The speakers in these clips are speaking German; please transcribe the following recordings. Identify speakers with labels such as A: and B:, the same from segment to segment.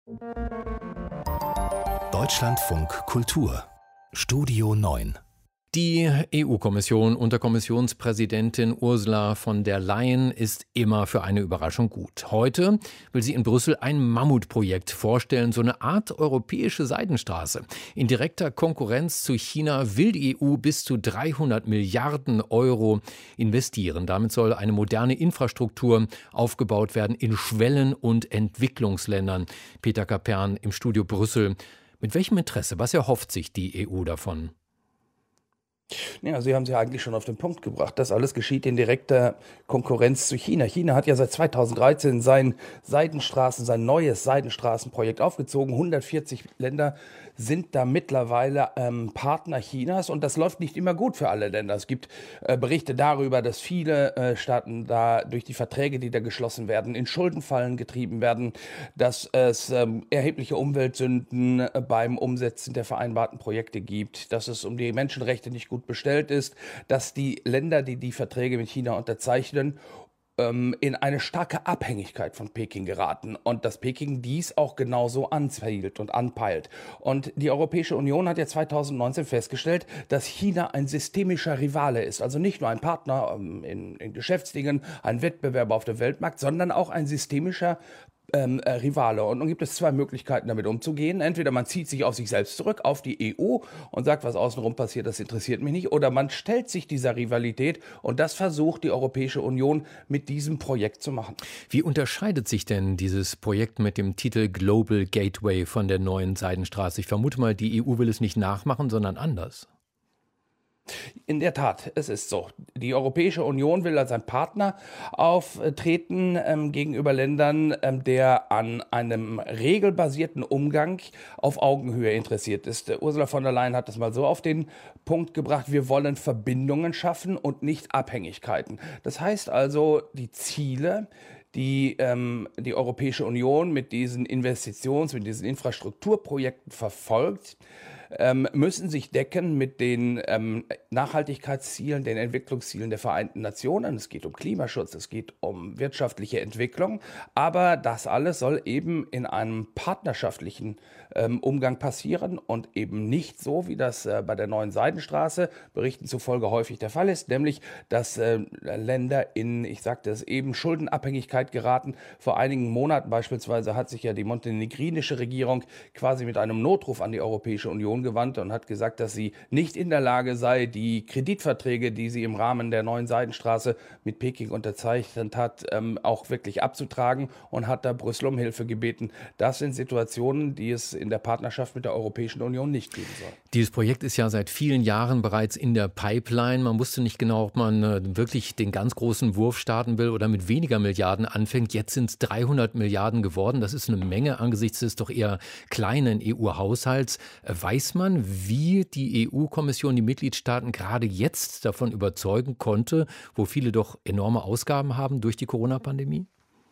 A: Deutschlandfunk Kultur Studio 9.
B: Die EU-Kommission unter Kommissionspräsidentin Ursula von der Leyen ist immer für eine Überraschung gut. Heute will sie in Brüssel ein Mammutprojekt vorstellen, so eine Art europäische Seidenstraße. In direkter Konkurrenz zu China will die EU bis zu 300 Milliarden Euro investieren. Damit soll eine moderne Infrastruktur aufgebaut werden in Schwellen- und Entwicklungsländern. Peter Kapern im Studio Brüssel. Mit welchem Interesse? Was erhofft sich die EU davon?
C: Ja, Sie haben es ja eigentlich schon auf den Punkt gebracht. Das alles geschieht in direkter Konkurrenz zu China. China hat ja seit 2013 sein neues Seidenstraßenprojekt aufgezogen. 140 Länder sind da mittlerweile Partner Chinas und das läuft nicht immer gut für alle Länder. Es gibt Berichte darüber, dass viele Staaten da durch die Verträge, die da geschlossen werden, in Schuldenfallen getrieben werden, dass es erhebliche Umweltsünden beim Umsetzen der vereinbarten Projekte gibt, dass es um die Menschenrechte nicht gut bestellt ist, dass die Länder, die die Verträge mit China unterzeichnen, in eine starke Abhängigkeit von Peking geraten und dass Peking dies auch genauso anzielt und anpeilt. Und die Europäische Union hat ja 2019 festgestellt, dass China ein systemischer Rivale ist, also nicht nur ein Partner in Geschäftsdingen, ein Wettbewerber auf dem Weltmarkt, sondern auch ein systemischer Rivale. Und nun gibt es zwei Möglichkeiten, damit umzugehen. Entweder man zieht sich auf sich selbst zurück, auf die EU und sagt, was außenrum passiert, das interessiert mich nicht. Oder man stellt sich dieser Rivalität und das versucht die Europäische Union mit diesem Projekt zu machen.
B: Wie unterscheidet sich denn dieses Projekt mit dem Titel Global Gateway von der neuen Seidenstraße? Ich vermute mal, die EU will es nicht nachmachen, sondern anders.
C: In der Tat, es ist so. Die Europäische Union will als ein Partner auftreten gegenüber Ländern, der an einem regelbasierten Umgang auf Augenhöhe interessiert ist. Ursula von der Leyen hat das mal so auf den Punkt gebracht, wir wollen Verbindungen schaffen und nicht Abhängigkeiten. Das heißt also, die Ziele, die die Europäische Union mit diesen mit diesen Infrastrukturprojekten verfolgt, müssen sich decken mit den Nachhaltigkeitszielen, den Entwicklungszielen der Vereinten Nationen. Es geht um Klimaschutz, es geht um wirtschaftliche Entwicklung, aber das alles soll eben in einem partnerschaftlichen Umgang passieren und eben nicht so, wie das bei der neuen Seidenstraße Berichten zufolge häufig der Fall ist, nämlich dass Länder in, ich sagte es eben, Schuldenabhängigkeit geraten. Vor einigen Monaten beispielsweise hat sich ja die montenegrinische Regierung quasi mit einem Notruf an die Europäische Union gewandt und hat gesagt, dass sie nicht in der Lage sei, die Kreditverträge, die sie im Rahmen der neuen Seidenstraße mit Peking unterzeichnet hat, auch wirklich abzutragen und hat da Brüssel um Hilfe gebeten. Das sind Situationen, die es in der Partnerschaft mit der Europäischen Union nicht geben soll.
B: Dieses Projekt ist ja seit vielen Jahren bereits in der Pipeline. Man wusste nicht genau, ob man wirklich den ganz großen Wurf starten will oder mit weniger Milliarden anfängt. Jetzt sind es 300 Milliarden geworden. Das ist eine Menge angesichts des doch eher kleinen EU-Haushalts. Weiß man, wie die EU-Kommission die Mitgliedstaaten gerade jetzt davon überzeugen konnte, wo viele doch enorme Ausgaben haben durch die Corona-Pandemie?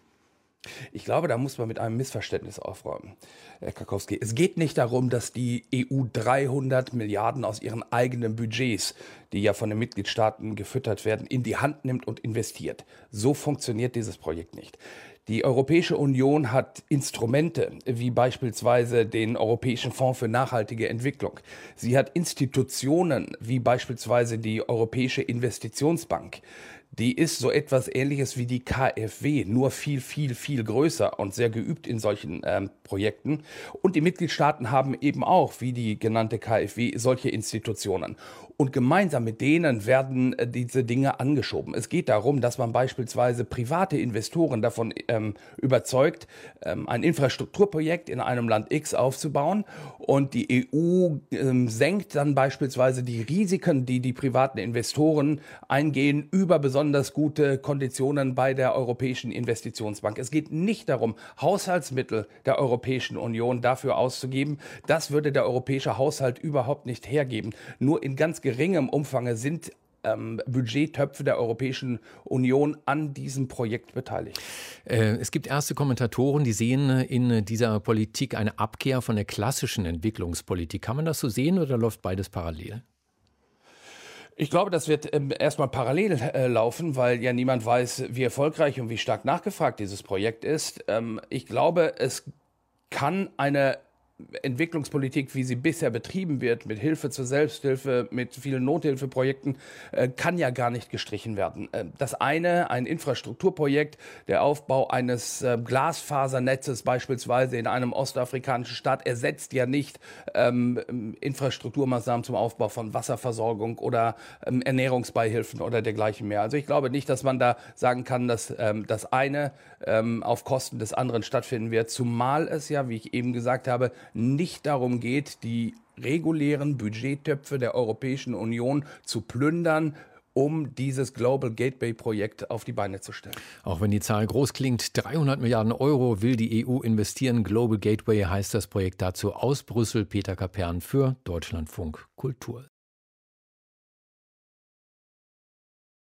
C: Ich glaube, da muss man mit einem Missverständnis aufräumen, Herr Karkowski. Es geht nicht darum, dass die EU 300 Milliarden aus ihren eigenen Budgets, die ja von den Mitgliedstaaten gefüttert werden, in die Hand nimmt und investiert. So funktioniert dieses Projekt nicht. Die Europäische Union hat Instrumente, wie beispielsweise den Europäischen Fonds für nachhaltige Entwicklung. Sie hat Institutionen, wie beispielsweise die Europäische Investitionsbank. Die ist so etwas Ähnliches wie die KfW, nur viel, viel, viel größer und sehr geübt in solchen Projekten. Und die Mitgliedstaaten haben eben auch, wie die genannte KfW, solche Institutionen. Und gemeinsam mit denen werden diese Dinge angeschoben. Es geht darum, dass man beispielsweise private Investoren davon überzeugt, ein Infrastrukturprojekt in einem Land X aufzubauen. Und die EU senkt dann beispielsweise die Risiken, die die privaten Investoren eingehen, über besonders gute Konditionen bei der Europäischen Investitionsbank. Es geht nicht darum, Haushaltsmittel der Europäischen Union dafür auszugeben. Das würde der europäische Haushalt überhaupt nicht hergeben. Nur in ganz geringem Umfang sind Budgettöpfe der Europäischen Union an diesem Projekt beteiligt.
B: Es gibt erste Kommentatoren, die sehen in dieser Politik eine Abkehr von der klassischen Entwicklungspolitik. Kann man das so sehen oder läuft beides parallel?
C: Ich glaube, das wird erstmal parallel laufen, weil ja niemand weiß, wie erfolgreich und wie stark nachgefragt dieses Projekt ist. Ich glaube, es kann eine Entwicklungspolitik, wie sie bisher betrieben wird, mit Hilfe zur Selbsthilfe, mit vielen Nothilfeprojekten, kann ja gar nicht gestrichen werden. Das eine, ein Infrastrukturprojekt, der Aufbau eines Glasfasernetzes beispielsweise in einem ostafrikanischen Staat, ersetzt ja nicht Infrastrukturmaßnahmen zum Aufbau von Wasserversorgung oder Ernährungsbeihilfen oder dergleichen mehr. Also ich glaube nicht, dass man da sagen kann, dass das eine auf Kosten des anderen stattfinden wird, zumal es ja, wie ich eben gesagt habe, nicht darum geht, die regulären Budgettöpfe der Europäischen Union zu plündern, um dieses Global Gateway-Projekt auf die Beine zu stellen.
B: Auch wenn die Zahl groß klingt, 300 Milliarden Euro will die EU investieren. Global Gateway heißt das Projekt dazu aus Brüssel. Peter Kapern für Deutschlandfunk Kultur.